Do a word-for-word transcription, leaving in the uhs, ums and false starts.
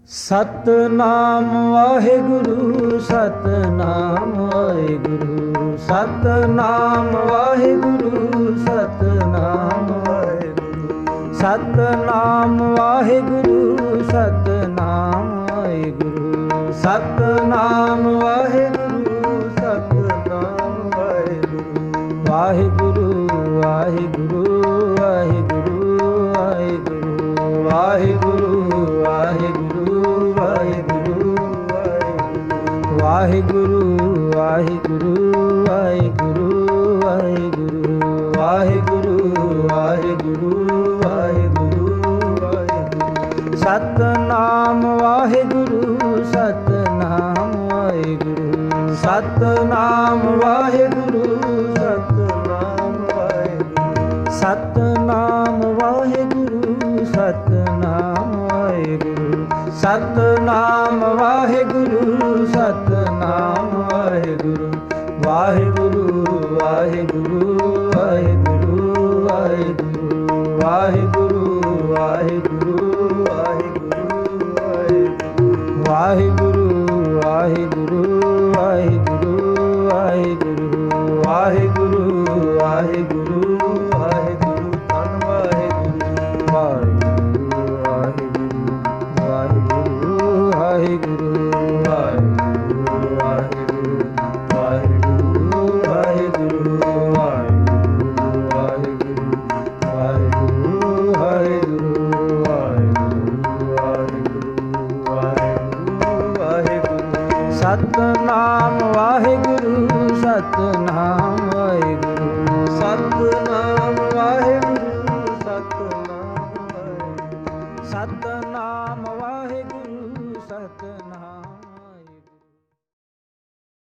ਸਤਨਾਮ ਵਾਹਿਗੁਰੂ ਸਤਨਾਮ ਵਾਹਿਗੁਰੂ ਸਤਨਾਮ ਵਾਹਿਗੁਰੂ ਸਤਨਾਮ ਵਾਹਿਗੁਰੂ ਸਤਨਾਮ ਵਾਹਿਗੁਰੂ ਸਤਨਾਮ ਵਾਹਿਗੁਰੂ ਸਤਨਾਮ ਵਾਹਿਗੁਰੂ ਸਤਨਾਮ ਵਾਹਿਗੁਰੂ ਵਾਹਿਗੁਰੂ ਵਾਹਿਗੁਰੂ ਵਾਹਿਗੁਰੂ ਵਾਹਿਗੁਰੂ ਵਾਹਿਗੁਰੂ ਵਾਹਿਗੁਰੂ ਵਾਹਿਗੁਰੂ ਵਾਹਿਗੁਰੂ ਵਾਹਿਗੁਰੂ ਵਾਹਿਗੁਰੂ ਵਾਹਿਗੁਰੂ ਵਾਹਿਗੁਰੂ ਵਾਹਿਗੁਰੂ ਸਤਨਾਮ ਵਾਹਿਗੁਰੂ ਸਤਨਾਮ ਵਾਹਿਗੁਰੂ ਸਤਨਾਮ ਵਾਹਿਗੁਰੂ ਸਤਨਾਮ ਵਾਹਿਗੁਰੂ ਸਤਨਾਮ ਵਾਹਿਗੁਰੂ ਸਤਨਾਮ ਵਾਹਿਗੁਰੂ ਸਤਨਾਮ ਵਾਹਿਗੁਰੂ ਸਤਨਾਮ ਵਾਹਿਗੁਰੂ ਵਾਹਿਗੁਰੂ ਵਾਹਿਗੁਰੂ ਵਾਹਿਗੁਰੂ ਵਾਹਿਗੁਰੂ ਵਾਹਿਗੁਰੂ ਵਾਹਿਗੁਰੂ ਵਾਹਿਗੁਰੂ ਵਾਹਿਗੁਰੂ ਵਾਹਿਗੁਰੂ ਵਾਹਿਗੁਰੂ ਵਾਹਿਗੁਰੂ ਵਾਹਿਗੁਰੂ ਵਾਹਿਗੁਰੂ ਧੰਨ ਵਾਹਿਗੁਰੂ ਵਾਹਿਗੁਰੂ ਵਾਹਿਗੁਰੂ ਵਾਹਿਗੁਰੂ ਵਾਹਿਗੁਰੂ ਵਾਹਿਗੁਰੂ ਸਤਨਾਮ ਵਾਹਿਗੁਰੂ ਸਤਨਾਮ ਵਾਹਿਗੁਰੂ ਸਤਨਾਮ ਵਾਹਿਗੁਰੂ ਸਤਨਾਮ ਵਾਹਿਗੁਰੂ ਸਤਨਾਮ ਵਾਹਿਗੁਰੂ